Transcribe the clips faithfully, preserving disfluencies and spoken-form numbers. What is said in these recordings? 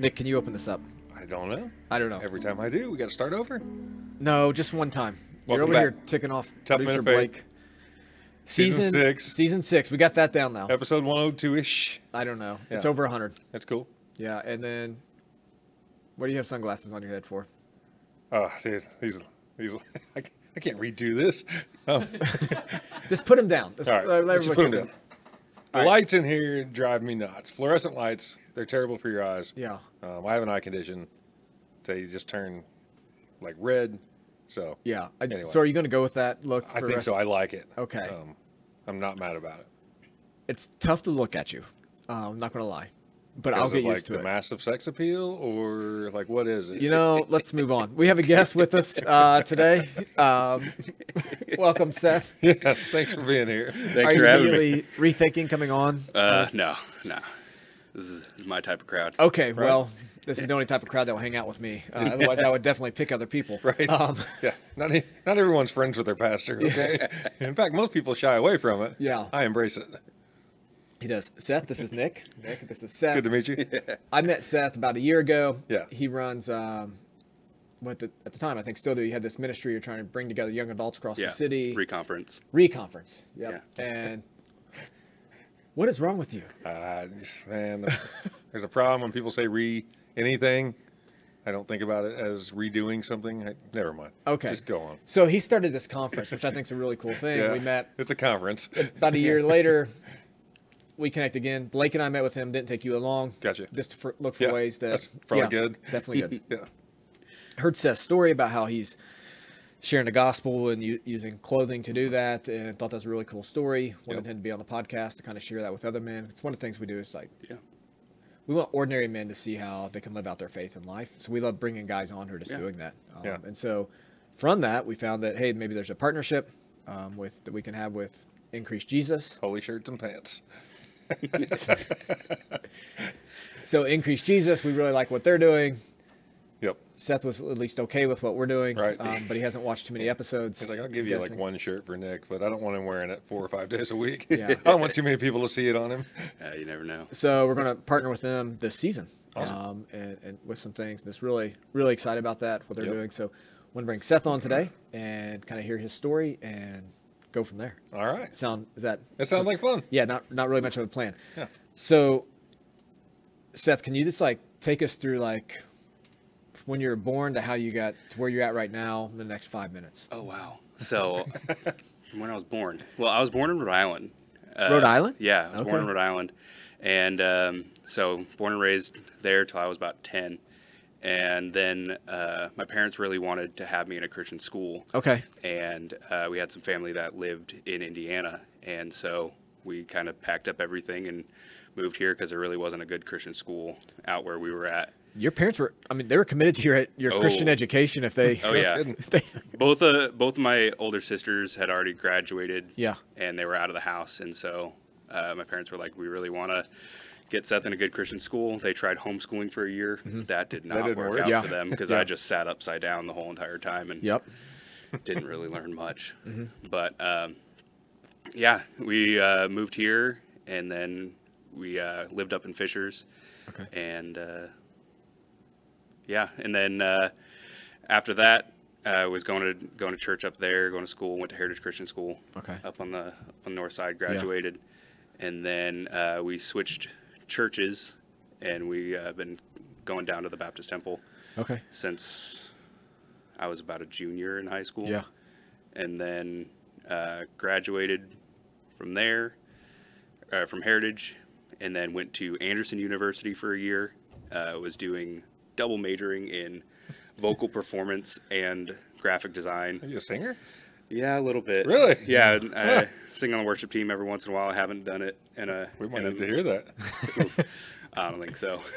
Nick, can you open this up? I don't know. I don't know. Every time I do, we got to start over. No, just one time. You're Welcome over back. here ticking off Tough producer Men of Faith. Blake. Season six. Season six. We got that down now. Episode one oh two-ish. I don't know. Yeah. It's over one hundred. That's cool. Yeah, and then what do you have sunglasses on your head for? Oh, dude, these, these, I, can't- I can't redo this. Oh. Just put them down. Just All right, let- let let's just everybody put 'em see down. The All right. lights in here drive me nuts. Fluorescent lights, they're terrible for your eyes. Yeah. Um, I have an eye condition. They just turn like red. So Yeah. I, Anyway. So are you going to go with that look? I for think rest- so. I like it. Okay. Um, I'm not mad about it. It's tough to look at you. Uh, I'm not going to lie. But Because I'll of, get like used to the it. massive sex appeal, or like what is it? You know, let's move on. We have a guest with us uh, today. Um, welcome, Seth. Yeah. Thanks for being here. Thanks Are for you having me. immediately rethinking coming on? Uh, no, no. This is my type of crowd. Okay, well, this is the only type of crowd that will hang out with me. Uh, otherwise, I would definitely pick other people. Right. Um, Yeah. Not e- not everyone's friends with their pastor. Okay. In fact, most people shy away from it. Yeah. I embrace it. he does. Seth, this is Nick. Nick, this is Seth. Good to meet you. I met Seth about a year ago. Yeah. He runs, um, what the, at the time, I think still do. He had this ministry you're trying to bring together young adults across Yeah. the city. Reconference. Reconference. Yep. And what is wrong with you? Uh, just- man, the- there's a problem when people say re anything. I don't think about it as redoing something. I, never mind. Okay. Just go on. So he started this conference, which I think is a really cool thing. Yeah. We met It's a conference. about a year later. We connect again. Blake and I met with him. Didn't take you long. Gotcha. Just to for, look for Yeah, ways that that's probably yeah, good. Definitely good. Yeah. Heard Seth's story about how he's sharing the gospel and u- using clothing to do that, and thought that was a really cool story. Wanted Yep. him to be on the podcast to kind of share that with other men. It's one of the things we do. Is like Yeah. we want ordinary men to see how they can live out their faith in life. So we love bringing guys on who are just Yeah. doing that. Um, Yeah. And so from that, we found that hey, maybe there's a partnership um, with that we can have with Increase Jesus. Holy shirts and pants. So Increase Jesus, we really like what they're doing. Yep. Seth was at least okay with what we're doing, Right. um, but he hasn't watched too many episodes. He's like, I'll give I'm you like guessing. one shirt for Nick, but I don't want him wearing it four or five days a week. Yeah. I don't want too many people to see it on him. Uh, you never know. So we're going to partner with them this season, Awesome. um, and, and with some things. Just really, really excited about that, what they're Yep. doing. So want to bring Seth on today and kind of hear his story and go from there. All right. Sound is that? It sounds like fun. Yeah, not not really much of a plan. Yeah. So, Seth, can you just like take us through like when you were born to how you got to where you're at right now in the next five minutes? Oh, wow. So, from when I was born. Well, I was born in Rhode Island. Uh, Rhode Island? Yeah, I was born in Okay. Rhode Island. And um, so, born and raised there till I was about ten. And then uh, my parents really wanted to have me in a Christian school. Okay. And uh, we had some family that lived in Indiana. And so we kind of packed up everything and moved here because there really wasn't a good Christian school out where we were at. Your parents were, I mean, they were committed to your your Oh. Christian education if they. Oh, yeah. if they Both uh, both of my older sisters had already graduated. Yeah. And they were out of the house. And so uh, my parents were like, we really want to get Seth in a good Christian school. They tried homeschooling for a year. That did not didn't work, work. out Yeah. for them because Yeah. I just sat upside down the whole entire time and Yep. didn't really learn much. Mm-hmm. But um, yeah, we uh, moved here and then we uh, lived up in Fishers. Okay. And uh, yeah, and then uh, after that, I was going to going to church up there, going to school, went to Heritage Christian School Okay. up on the up on the north side, graduated, and then uh, we switched churches, and we have uh, been going down to the Baptist Temple Okay. since I was about a junior in high school. Yeah. And then uh, graduated from there, uh, from Heritage, and then went to Anderson University for a year. Uh, was doing double majoring in vocal performance and graphic design. Are you a singer? Yeah, a little bit. Really? Yeah, and I sing on the worship team every once in a while. I haven't done it in a. We might in a, need to hear that. I don't think so.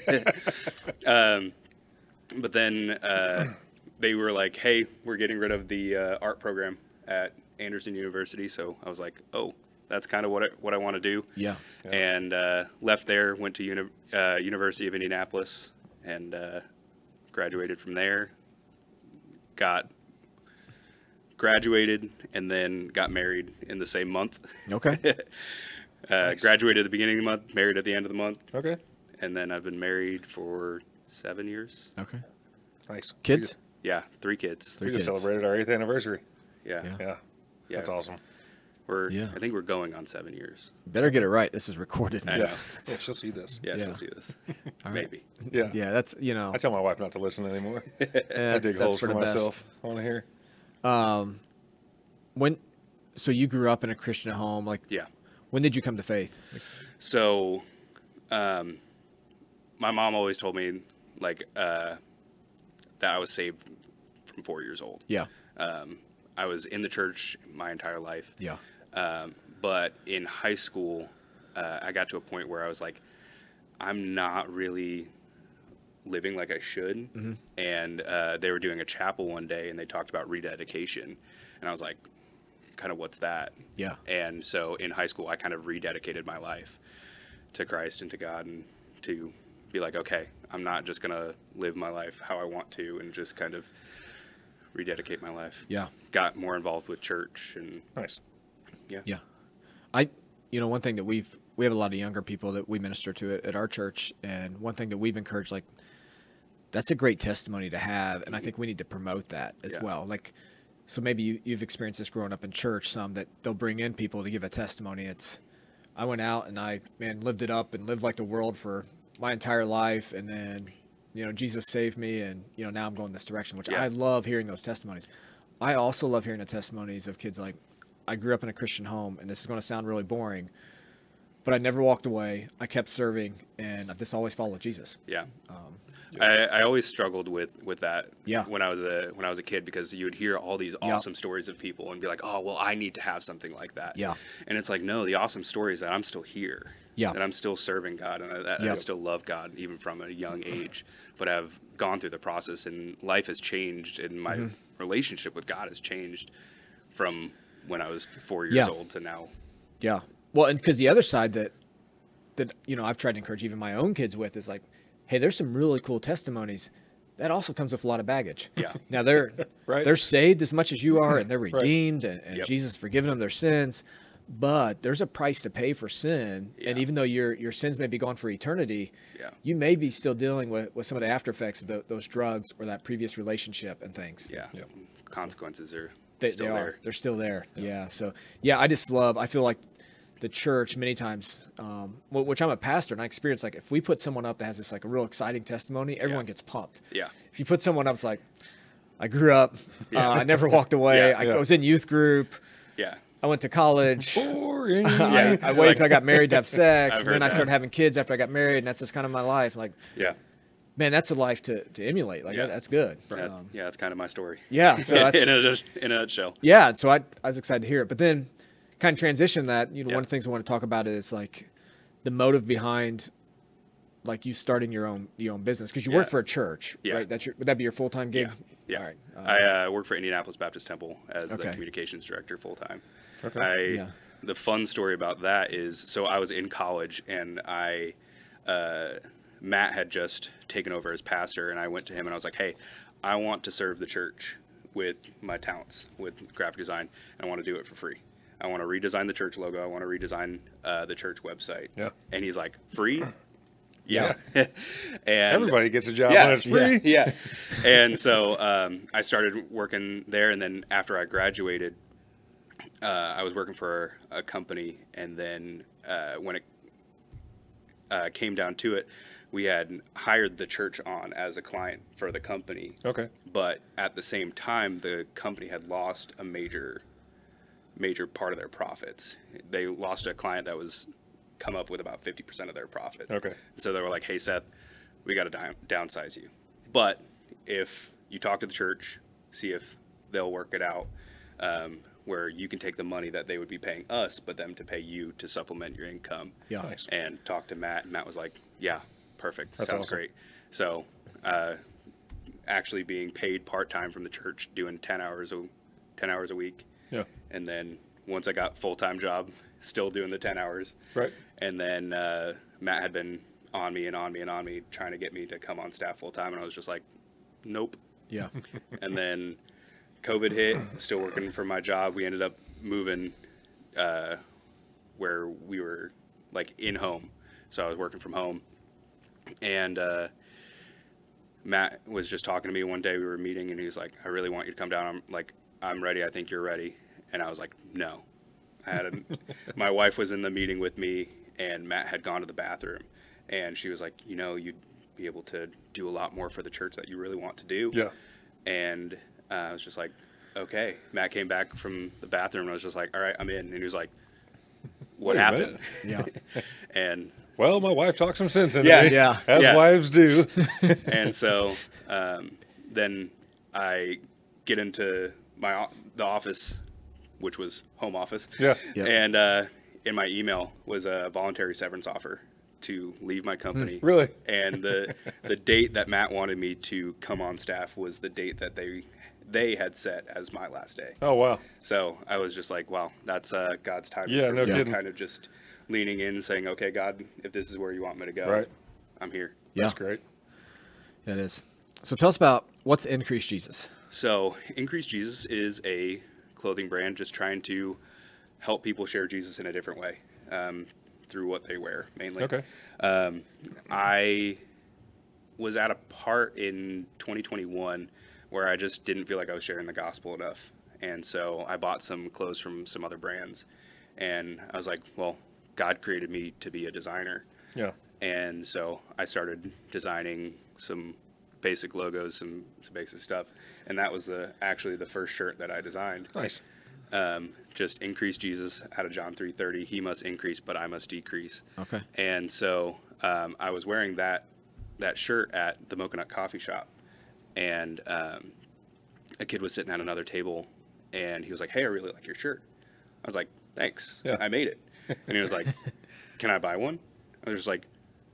um, but then uh, they were like, "Hey, we're getting rid of the uh, art program at Anderson University." So I was like, "Oh, that's kind of what I, what I want to do." Yeah. Yeah. And uh, left there, went to uni- uh, University of Indianapolis, and uh, graduated from there. Got graduated, and then got married in the same month. Okay. uh, Nice. Graduated at the beginning of the month, married at the end of the month, Okay. and then I've been married for seven years. Okay. Nice. Kids? Yeah, three kids. Three We just kids. celebrated our eighth anniversary. Yeah, Yeah. Yeah. yeah. That's awesome. We're Yeah. I think we're going on seven years. Better get it right. This is recorded. I Yeah. know. Yeah, she'll see this. Yeah, Yeah. she'll see this. All right. Maybe. Yeah. Yeah, that's, you know, I tell my wife not to listen anymore. eh, I that's, dig that's holes for for the best. myself. I want to hear. Um, when, so you grew up in a Christian home. Like, Yeah. when did you come to faith? Like, So, um, my mom always told me like uh, that I was saved from four years old. yeah. Um, I was in the church my entire life. Yeah. Um, but in high school, uh, I got to a point where I was like, I'm not really living like I should. Mm-hmm. And uh, they were doing a chapel one day, and they talked about rededication, and I was like, kind of what's that? Yeah. And so in high school, I kind of rededicated my life to Christ and to God, and to be like, okay, I'm not just gonna live my life how I want to, and just kind of rededicate my life. Yeah. Got more involved with church, and Nice. yeah, Yeah. I, you know, one thing that we've, we have a lot of younger people that we minister to at, at our church. And one thing that we've encouraged, like, that's a great testimony to have. And I think we need to promote that as Yeah. well. Like, so maybe you, you've experienced this growing up in church, some that they'll bring in people to give a testimony. It's, I went out and I, man, lived it up and lived like the world for my entire life. And then, you know, Jesus saved me, and, you know, now I'm going this direction, which Yeah. I love hearing those testimonies. I also love hearing the testimonies of kids like, I grew up in a Christian home, and this is going to sound really boring, but I never walked away. I kept serving, and I've just always followed Jesus. yeah. Um, I, I always struggled with, with that Yeah. when I was a when I was a kid, because you would hear all these Yeah. awesome stories of people and be like, oh well, I need to have something like that. Yeah. And it's like, no, the awesome story is that I'm still here. Yeah. That I'm still serving God, and that Yeah. I still love God even from a young age. But I've gone through the process, and life has changed, and my Mm-hmm. relationship with God has changed from when I was four years Yeah. old to now. Yeah. Well, and because the other side that, that, you know, I've tried to encourage even my own kids with is like, hey, there's some really cool testimonies. That also comes with a lot of baggage. Yeah. Now they're, Right. they're saved as much as you are, and they're Right. redeemed, and, and Yep. Jesus has forgiven them their sins. But there's a price to pay for sin. And Yeah. even though your, your sins may be gone for eternity, Yeah. you may be still dealing with, with some of the after effects of tho- those drugs or that previous relationship and things. Yeah. Yeah. Consequences are They, still they are. there. They're still there. Yeah. So, yeah, I just love, I feel like the church many times, um, wh- which I'm a pastor, and I experience, like, if we put someone up that has this, like, a real exciting testimony, everyone Yeah. gets pumped. Yeah. If you put someone up, it's like, I grew up, Yeah. uh, I never walked away, Yeah. I Yeah. was in youth group, Yeah. I went to college. Boring. I, I waited till I got married to have sex, I've and then heard I that. started having kids after I got married, and that's just kind of my life. Like, Yeah. man, that's a life to, to emulate. Like, Yeah. that, that's good. Yeah, Um, yeah, that's kind of my story. yeah. So that's, in, a, in a nutshell. yeah. So I, I was excited to hear it. But then kind of transition that, you know, Yeah. one of the things I want to talk about is like the motive behind like you starting your own, your own business. Cause you work Yeah. for a church, Yeah. right? That's your, would that be your full-time gig? Yeah. All right. Uh, I uh, work for Indianapolis Baptist Temple as the Okay. communications director full time. Okay. I Yeah. the fun story about that is, so I was in college, and I uh, Matt had just taken over as pastor, and I went to him and I was like, hey, I want to serve the church with my talents with graphic design, and I want to do it for free. I want to redesign the church logo. I want to redesign uh, the church website. Yeah. And he's like, free? Yeah. and Everybody gets a job yeah, when it's free. Yeah. And so um, I started working there, and then after I graduated, uh, I was working for a company, and then uh, when it uh, came down to it, we had hired the church on as a client for the company, Okay. but at the same time, the company had lost a major, major part of their profits. They lost a client that was come up with about fifty percent of their profit. Okay. So they were like, hey, Seth, we got to down- downsize you. But if you talk to the church, see if they'll work it out, um, where you can take the money that they would be paying us, but them to pay you to supplement your income. Yeah. Nice. And talk to Matt. And Matt was like, yeah, perfect. That's Sounds awesome. great. So uh, actually being paid part-time from the church, doing ten hours a, ten hours a week. Yeah. And then once I got full-time job, still doing the ten hours. Right. And then uh, Matt had been on me and on me and on me, trying to get me to come on staff full time, and I was just like, nope. Yeah. And then COVID hit, still working for my job. We ended up moving uh, where we were like in home, so I was working from home. And uh, Matt was just talking to me one day. We were meeting, and he was like, "I really want you to come down." I'm like, "I'm ready. I think you're ready." And I was like, "No." I had a, my wife was in the meeting with me, and Matt had gone to the bathroom, and she was like, "You know, you'd be able to do a lot more for the church that you really want to do." Yeah. And uh, I was just like, "Okay." Matt came back from the bathroom, and I was just like, "All right, I'm in." And he was like, "What Wait a happened?" minute. Yeah. And Well, my wife talked some sense into Yeah, me. yeah, As yeah. wives do. and so um, then I get into my o- the office, which was home office. Yeah. Yep. And uh, in my email was a voluntary severance offer to leave my company. Really? And the the date that Matt wanted me to come on staff was the date that they they had set as my last day. Oh, wow. So I was just like, wow, that's uh, God's timing. Yeah, for no me. kidding. Kind of just leaning in, saying, okay, God, if this is where you want me to go, Right. I'm here. Yeah. That's great. It is. So tell us about what's Increase Jesus. So Increase Jesus is a clothing brand just trying to help people share Jesus in a different way um, through what they wear, mainly. Okay. Um, I was at a part in twenty twenty-one where I just didn't feel like I was sharing the gospel enough. And so I bought some clothes from some other brands. And I was like, well, God created me to be a designer. Yeah. And so I started designing some basic logos, some, some basic stuff. And that was the actually the first shirt that I designed. Nice. Um, just increase Jesus out of John three thirty. He must increase, but I must decrease. Okay. And so um, I was wearing that that shirt at the Mocha Coffee Shop, and um, a kid was sitting at another table, and he was like, "Hey, I really like your shirt." I was like, "Thanks, Yeah. I made it." And he was like, "Can I buy one?" I was just like,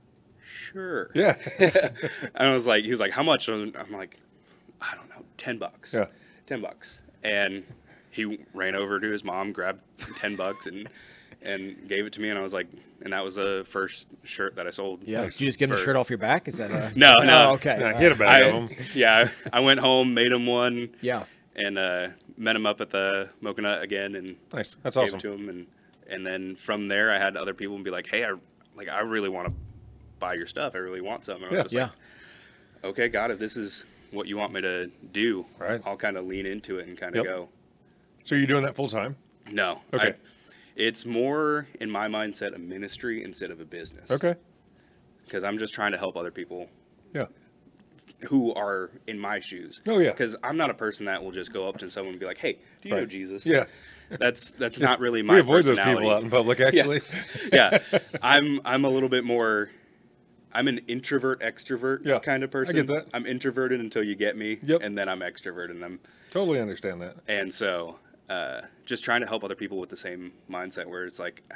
"Sure." Yeah. And I was like, he was like, "How much?" I'm like, "I don't know, ten bucks." Yeah. ten bucks. And he ran over to his mom, grabbed ten bucks, and and gave it to me. And I was like, and that was the first shirt that I sold. Yeah. Nice. Did you just give him the For- shirt off your back? Is that a... No, no. Oh, okay. Yeah, All get a right. bag I, of them. yeah, I went home, made him one, Yeah. and uh, met him up at the Mocha Nut again, and Nice. That's gave awesome. it to him. And and then from there, I had other people be like, "Hey, I like I really want to buy your stuff. I really want some." And I was Yeah. just Yeah. like, "Okay, God, if this is what you want me to do, Right. I'll kind of lean into it and kind of Yep. go." So you're doing that full time? No. Okay. I, it's more in my mindset a ministry instead of a business. Okay. Because I'm just trying to help other people Yeah. who are in my shoes. Oh, yeah. Because I'm not a person that will just go up to someone and be like, "Hey, do you know Right. Jesus?" Yeah. That's that's not really my We avoid those personality. people out in public, actually. Yeah. I'm I'm a little bit more. I'm an introvert extrovert Yeah, kind of person. get that. I'm introverted until you get me, Yep. and then I'm extroverted and I'm Totally understand that. and so uh, just trying to help other people with the same mindset where it's like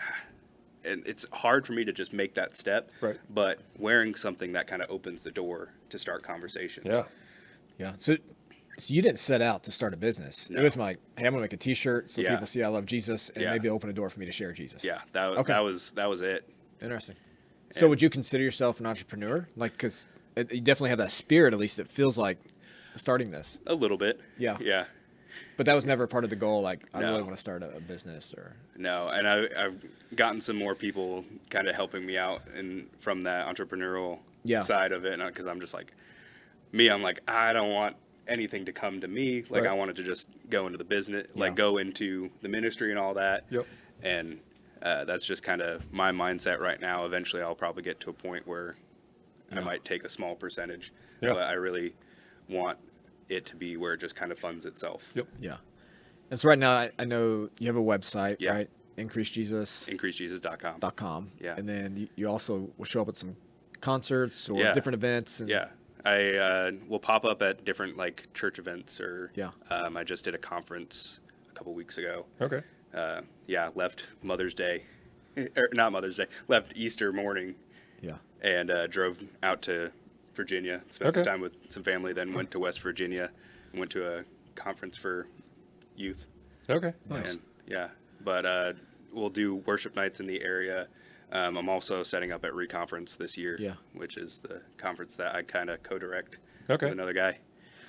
and it's hard for me to just make that step, Right. but wearing something that kind of opens the door to start conversations. Yeah. Yeah. So, so you didn't set out to start a business. No. It was like, hey, I'm gonna make a T-shirt so Yeah. people see I love Jesus, and Yeah. maybe open a door for me to share Jesus. Yeah, that, Okay. that was that was it. Interesting. So, And- would you consider yourself an entrepreneur? Like, because you definitely have that spirit. At least it feels like starting this. A little bit. Yeah. Yeah. But that was never part of the goal. Like, I No. really want to start a, a business, or No, and I, I've gotten some more people kind of helping me out and from that entrepreneurial Yeah. side of it, because I'm just like, me, I'm like, I don't want anything to come to me. Like, Right. I wanted to just go into the business, like Yeah. go into the ministry and all that. Yep. And uh, that's just kind of my mindset right now. Eventually, I'll probably get to a point where I Yeah. might take a small percentage, Yeah. but I really want it to be where it just kind of funds itself. Yep. yeah. And so right now, I, I know you have a website, Yeah. right? increase jesus increase jesus dot com. dot com. Yeah. And then you, you also will show up at some concerts or Yeah. different events. And, Yeah, I uh, will pop up at different like church events or Yeah. Um, I just did a conference a couple weeks ago. Okay. Uh, yeah, left Mother's Day, or not Mother's Day, left Easter morning Yeah. and uh, drove out to Virginia, spent some Okay. time with some family, then went to West Virginia and went to a conference for youth. Okay. Nice. And yeah, but uh, we'll do worship nights in the area. Um, I'm also setting up at Reconference this year, Yeah. which is the conference that I kind of co-direct Okay. with another guy.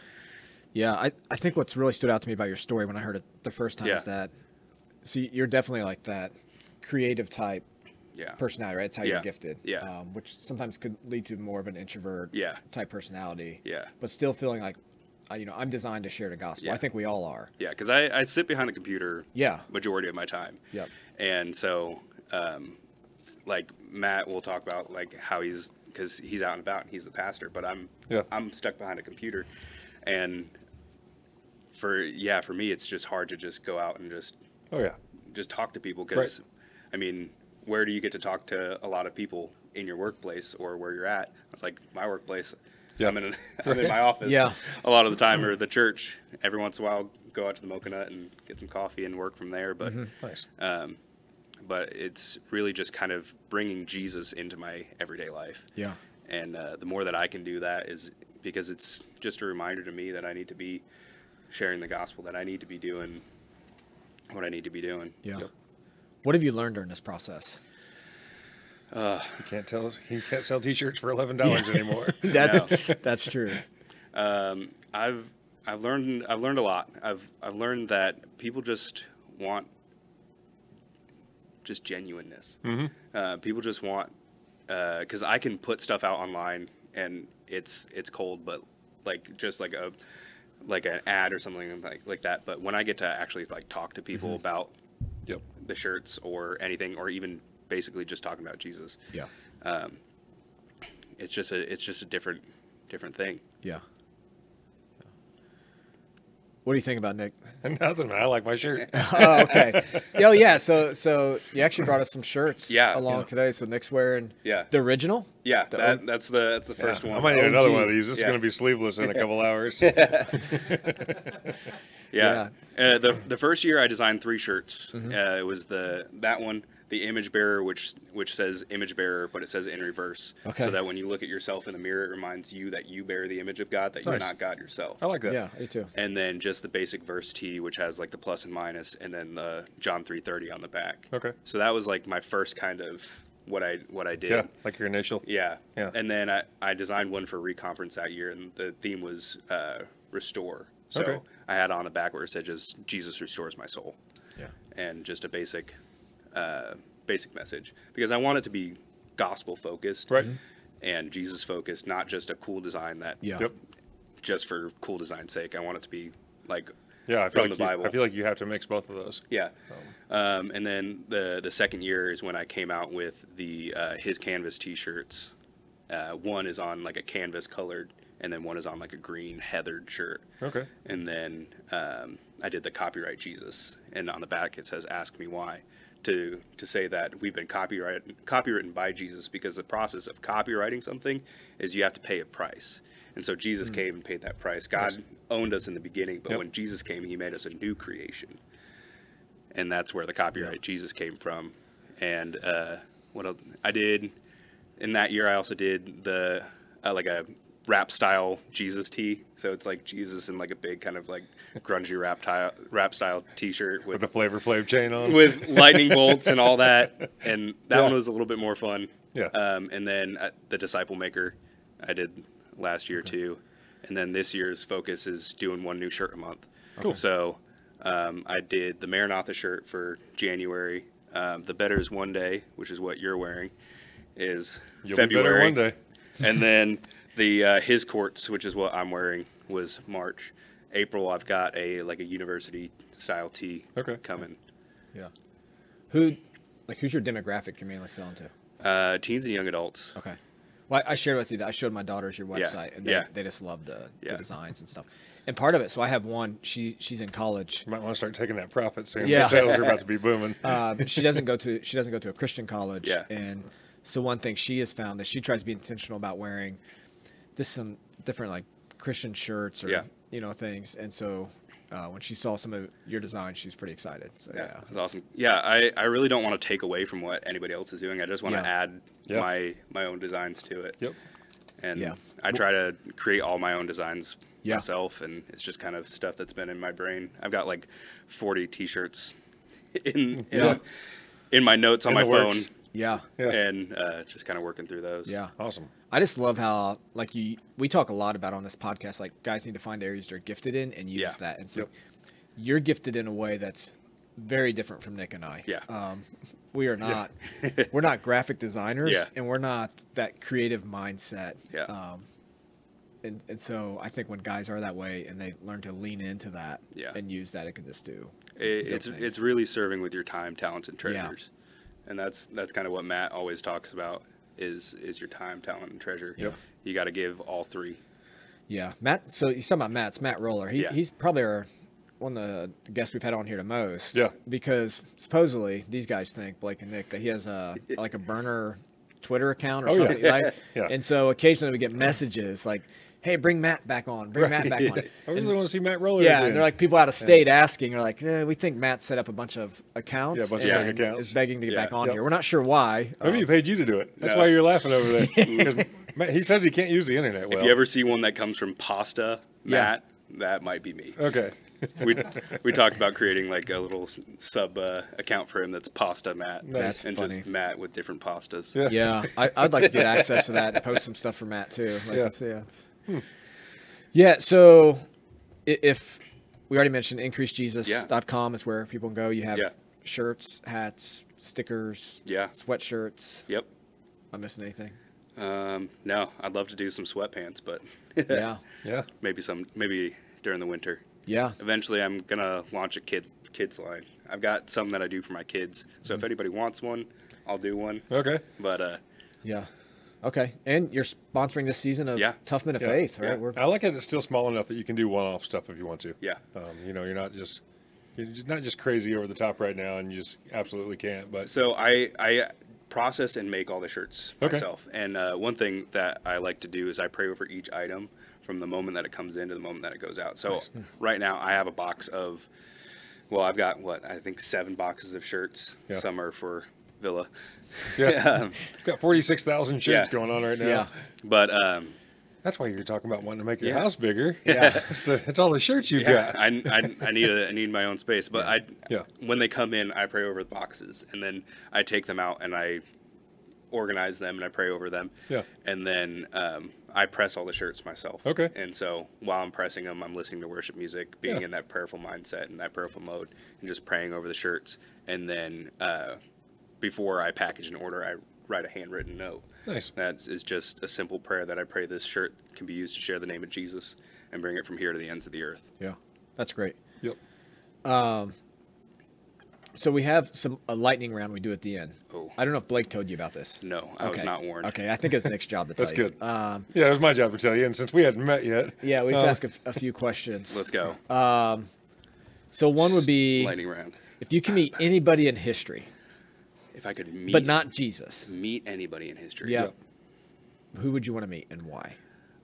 Yeah, I, I think what's really stood out to me about your story when I heard it the first time Yeah. is that, so you're definitely like that creative type Yeah. personality, right? It's how Yeah. you're gifted. Yeah. Um, which sometimes could lead to more of an introvert Yeah. type personality. Yeah. But still feeling like, uh, you know, I'm designed to share the gospel. Yeah. I think we all are. Yeah, because I, I sit behind a computer Yeah. majority of my time. Yep. And so, um, like Matt will talk about like how he's, because he's out and about and he's the pastor, but I'm Yeah. I'm stuck behind a computer, and for yeah for me it's just hard to just go out and just Oh yeah. just talk to people because I mean, where do you get to talk to a lot of people in your workplace or where you're at? It's like my workplace. Yeah. I'm in I'm in my office Yeah. a lot of the time, or the church. Every once in a while, go out to the Mocha and get some coffee and work from there. But Nice. um, but it's really just kind of bringing Jesus into my everyday life. Yeah. And uh, the more that I can do that is because it's just a reminder to me that I need to be sharing the gospel, that I need to be doing what I need to be doing. Yeah. Yep. What have you learned during this process? Uh, You can't tell. You can't sell T-shirts for eleven dollars anymore. That's that's true. um, I've I've learned I've learned a lot. I've I've learned that people just want just genuineness. Mm-hmm. Uh, people just want because I can put stuff out online and it's it's cold, but like just like a like an ad or something like like that. But when I get to actually like talk to people about Yep. the shirts or anything, or even basically just talking about Jesus, Yeah. um, it's just a it's just a different different thing. Yeah. What do you think about Nick? Nothing, man. I like my shirt. Oh, okay. Yeah, oh, yeah. So, so you actually brought us some shirts. Yeah. Along Yeah. today. So Nick's wearing Yeah, the original. yeah. The That O- that's the that's the first Yeah. one. I might need O G. another one of these. This is Yeah. going to be sleeveless in a couple hours. Yeah. Uh, the the first year I designed three shirts. Mm-hmm. Uh, it was the that one, the image bearer, which which says image bearer, but it says in reverse. Okay. So that when you look at yourself in the mirror, it reminds you that you bear the image of God, that you're Nice. not God yourself. I like that. Yeah, me too. And then just the basic verse T, which has like the plus and minus, and then the John three thirty on the back. Okay. So that was like my first kind of what I what I did. Yeah, like your initial. Yeah. Yeah. And then I, I designed one for Reconference that year, and the theme was uh, restore. So Okay. I had on the back where it said just Jesus restores my soul, Yeah. and just a basic, uh, basic message, because I want it to be gospel focused, Right. and Jesus focused, not just a cool design that Yeah. Yep. just for cool design's sake. I want it to be like Yeah, I feel From like the you, Bible. I feel like you have to mix both of those. yeah. Um, and then the the second year is when I came out with the uh, his canvas T-shirts. Uh, one is on like a canvas colored, and then one is on like a green heathered shirt. Okay. And then um, I did the copyright Jesus, and on the back it says "Ask me why," to to say that we've been copyright copywritten by Jesus, because the process of copywriting something is you have to pay a price. And so Jesus came and paid that price. God Yes. owned us in the beginning, but Yep. when Jesus came, he made us a new creation. And that's where the copyright Jesus came from. And uh, what else? I did in that year, I also did the uh, like a rap style Jesus tee. So it's like Jesus in like a big kind of like grungy rap, tile, rap style T-shirt With with the Flavor Flav chain on. with lightning bolts and all that. And that Yeah. one was a little bit more fun. Yeah. Um, and then uh, the Disciple Maker, I did last year too. And then this year's focus is doing one new shirt a month. Cool. So um, I did the Maranatha shirt for January. Um, the Better is One Day, which is what you're wearing, is You'll be February. better one day. And then the uh, His Courts, which is what I'm wearing, was March. April, I've got a like a university style tee Okay. coming. Yeah. Who, like, who's your demographic you're mainly selling to? Uh, teens and young adults. Okay. Well, I I shared with you that I showed my daughters your Yeah, website, and they, yeah. they just love the, Yeah. the designs and stuff. And part of it, so I have one. She she's in college. You might want to start taking that profit soon. Yeah. The sales are about to be booming. Um, she doesn't go to she doesn't go to a Christian college. Yeah. And so one thing she has found that she tries to be intentional about wearing just some different like Christian shirts or Yeah. you know things. And so uh, when she saw some of your designs, she's pretty excited. So yeah, Yeah, that's awesome. Yeah, I, I really don't want to take away from what anybody else is doing. I just want to Yeah. add Yeah. my my own designs to it. Yep. And Yeah. I try to create all my own designs Yeah. myself, and it's just kind of stuff that's been in my brain. I've got like forty T-shirts in Yeah. in, in my notes on In my the phone, works. Yeah. Yeah. and uh, just kind of working through those. Yeah. Awesome. I just love how like you we talk a lot about on this podcast like guys need to find areas they're gifted in and use Yeah. that. And so Yep. you're gifted in a way that's very different from Nick and I. Yeah. Um, we are not, we're not graphic designers, Yeah. and we're not that creative mindset. Yeah. Um, and, and so I think when guys are that way and they learn to lean into that Yeah. and use that, it can just do. It, it's things. it's really serving with your time, talents, and Yeah. treasures, and that's that's kind of what Matt always talks about is is your time, talent, and treasure. Yep. You got to give all three. Yeah, Matt. So you're talking about Matt. It's Matt Roller. He, Yeah. He's probably our one of the guests we've had on here the most. Yeah. Because supposedly these guys think, Blake and Nick, that he has a like a burner Twitter account or Oh, yeah. something. Right? Yeah. And so occasionally we get messages like, "Hey, bring Matt back on. Bring Matt back on." I really want to see Matt Roller. Yeah, again. and they're like people out of state asking. They're like, eh, "We think Matt set up a bunch of accounts. Yeah, a bunch of and bank accounts. is begging to get Yeah. back on Yep. here. We're not sure why." Maybe he Um, paid you to do it. That's No. why you're laughing over there. 'Cause Matt, he says he can't use the internet well. If you ever see one that comes from Pasta, Yeah. Matt, that might be me. Okay. we we talked about creating like a little s- sub uh, account for him that's Pasta Matt, That's and funny. just Matt with different pastas. Yeah. Yeah, I, I'd like to get access to that and post some stuff for Matt too. Like, Yeah. it's- yeah, it's- yeah. So i- if we already mentioned increase jesus dot com is where people can go. You have Yeah. shirts, hats, stickers, Yeah. sweatshirts. Yep. I'm missing anything? Um, no, I'd love to do some sweatpants, but Yeah, Yeah. maybe some maybe during the winter. yeah, Eventually, I'm gonna launch a kid kids line. I've got some that I do for my kids, so Mm-hmm. if anybody wants one, I'll do one. Okay. But uh, yeah. Okay, and you're sponsoring this season of Yeah. Tough Men of Yeah. Faith, right? Yeah. We're, I like it. It's still small enough that you can do one-off stuff if you want to. yeah, Um, you know, you're not just you're just not just crazy over the top right now, and you just absolutely can't. But so I I process and make all the shirts Okay. myself. And uh, one thing that I like to do is I pray over each item from the moment that it comes in to the moment that it goes out. So Nice. right now I have a box of, well, I've got what I think seven boxes of shirts. Yeah. Some are for Villa. yeah, Um, we've got forty-six thousand shirts Yeah. going on right now. yeah, but um, That's why you're talking about wanting to make your Yeah. house bigger. Yeah. it's, the, it's all the shirts you've yeah, got. I, I, I need a, I need my own space. But I Yeah. when they come in, I pray over the boxes, and then I take them out and I organize them and I pray over them. Yeah. And then um, I press all the shirts myself. Okay. And so while I'm pressing them, I'm listening to worship music, being Yeah. in that prayerful mindset and that prayerful mode, and just praying over the shirts. And then uh, before I package an order, I write a handwritten note. Nice. That is just a simple prayer that I pray this shirt can be used to share the name of Jesus and bring it from here to the ends of the earth. yeah. That's great. Yep. Um, so we have some a lightning round we do at the end. Oh. I don't know if Blake told you about this. No, I was Okay. not warned. Okay, I think it's Nick's job to tell That's you. good. Um, Yeah, it was my job to tell you, and since we hadn't met yet, yeah, we just Uh, ask a, f- a few questions. Let's go. Um, so one would be Lightning round. if you can meet anybody in history, If I could meet, but not Jesus. meet anybody in history. Yeah. Who would you want to meet and why?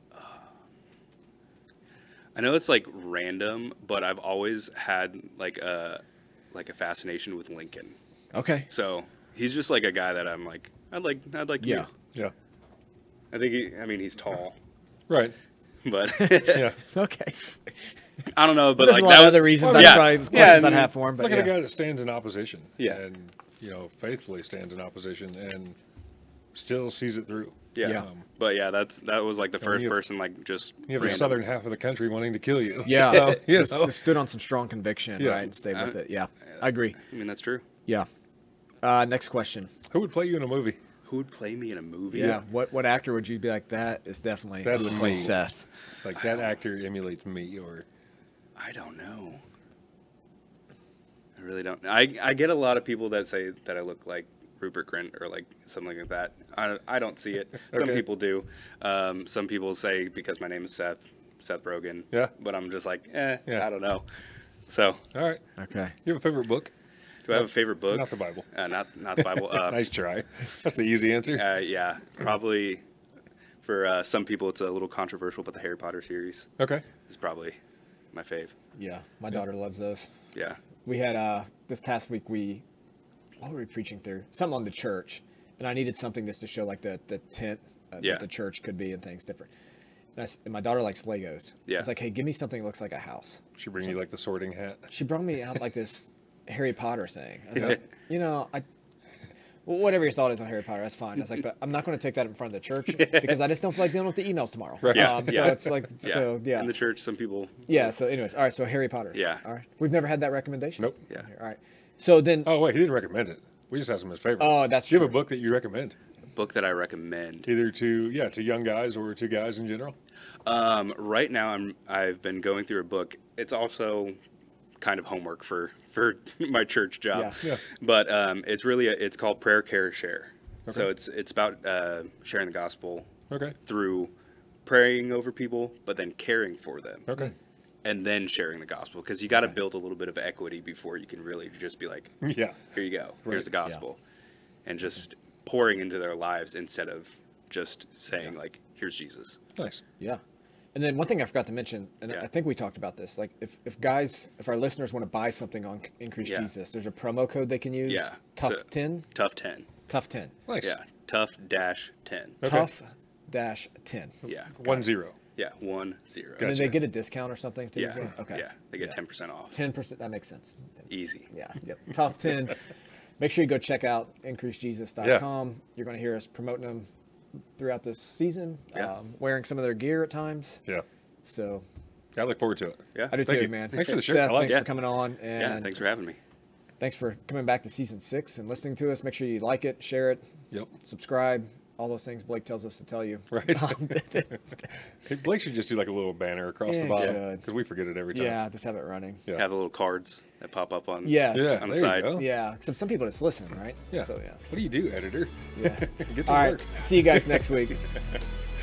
I know it's like random, but I've always had like a like a fascination with Lincoln. Okay. So he's just like a guy that I'm like, I'd like, I'd like. to Yeah. meet. yeah, I think he. I mean, he's tall, right, but yeah. Okay. I don't know. But There's like a lot that of was- other reasons. well, I'd yeah. probably Yeah, questions and I'd have for him, but Look at yeah. a guy that stands in opposition. Yeah. and you know, faithfully stands in opposition and still sees it through. Yeah. Yeah. Um, But yeah, that's that was like the first you have- person like just. you have the random. southern half of the country wanting to kill you. Yeah. So, you Just- know. just stood on some strong conviction, Yeah. right? And stayed with Uh, it. Yeah. I agree. I mean, that's true. Yeah. Uh, next question. Who would play you in a movie? Who would play me in a movie? Yeah. What what actor would you be like? That is definitely That's who would play me. Seth. Like that actor emulates me, or I don't know. I really don't. I I get a lot of people that say that I look like Rupert Grint or like something like that. I I don't see it. Some Okay. people do. Um, some people say because my name is Seth, Seth Rogen. Yeah. But I'm just like, eh, Yeah. I don't know. So, all right. Okay. You have a favorite book? do I have a favorite book? Not the Bible. Uh, not not the Bible. Uh, Nice try. That's the easy answer. uh, yeah, probably. For uh, some people, it's a little controversial, but the Harry Potter series Okay. is probably my fave. Yeah. My daughter loves those. Yeah. We had uh this past week we what were we preaching through? Something on the church, and I needed something just to show like the the tent uh, Yeah. that the church could be and things different. And, I s and my daughter likes Legos. I Yeah. was like, hey, give me something that looks like a house. She bring you like the sorting hat. She brought me out like this Harry Potter thing. I was like, you know, I well, whatever your thought is on Harry Potter, that's fine. I was like, but I'm not going to take that in front of the church because I just don't feel like dealing with the emails tomorrow. Right. Yeah, Um, so yeah. it's like, Yeah. so yeah. In the church, some people. Yeah. So, anyways, all right. So Harry Potter. Yeah. All right. We've never had that recommendation. Nope. Yeah. All right. So then, oh, Oh wait, he didn't recommend it. We just asked him his favorite. that's Do you true. have a book that you recommend, Book that I recommend. either to yeah to young guys or to guys in general? Um, right now, I'm I've been going through a book. It's also kind of homework for for my church job. Yeah. Yeah. But um, it's really a, it's called Prayer, Care, Share. So Okay. it's it's about uh, sharing the gospel Okay. through praying over people, but then caring for them, Okay. and then sharing the gospel. Because you got to Right. build a little bit of equity before you can really just be like, Yeah. here you go, here's the Yeah. gospel, and just pouring into their lives instead of just saying like, here's Jesus. Nice. Yeah. And then one thing I forgot to mention, and Yeah. I think we talked about this, like if, if guys, if our listeners want to buy something on Increase Yeah. Jesus, there's a promo code they can use. Yeah. Tough So- ten. Tough ten. Tough ten. Nice. Yeah. Tough dash ten. Okay. Tough dash ten. Yeah. One zero. Yeah. One zero. And then Gotcha. they get a discount or something too. Yeah. so- Okay. Yeah. They get Yeah. ten percent off. Ten percent. That makes sense. Easy. Yeah. Yep. Tough ten. Make sure you go check out increase jesus dot com. You're going to hear us promoting them throughout this season. Yeah. Um, wearing some of their gear at times. Yeah. So I look forward to it. Yeah. I do Thank too, you. man. Thanks for the shirt. Seth, I like thanks it. for coming on. And Yeah. Thanks for having me. thanks for coming back to season six and listening to us. Make sure you like it, share it, Yep. subscribe, all those things Blake tells us to tell you. Right. Um, Hey, Blake should just do like a little banner across Yeah, the he bottom should. because we forget it every time. yeah, just have it running. Yeah. Have the little cards that pop up on. Yes. Yeah. On the there side. You go. Yeah. Some, some people just listen, right? Yeah. So, yeah. What do you do, editor? Yeah. Get to All right. work. See you guys next week.